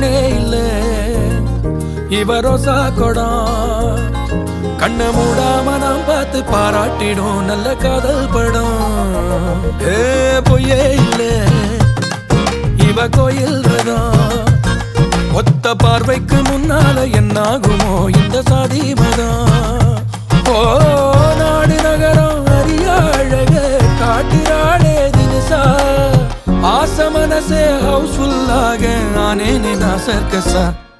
பொண்ணே இல்ல இவ ரோசா கொடம் கண்ண மூடாம நாம் பார்த்து பாராட்டிடும் நல்ல காதல் படம் பொய்யே இல்ல இவ கோயில் ரதம் ஒத்த பார்வைக்கு முன்னால என்னாகுமோ இந்த சாதி மதம் நாடு நகரம் அறிய அழக காட்டிராளே தினசா ஆச மனசே ஹவுஸ்ஃபுல்லாக ஆனேனே நான் சர்க்கஸா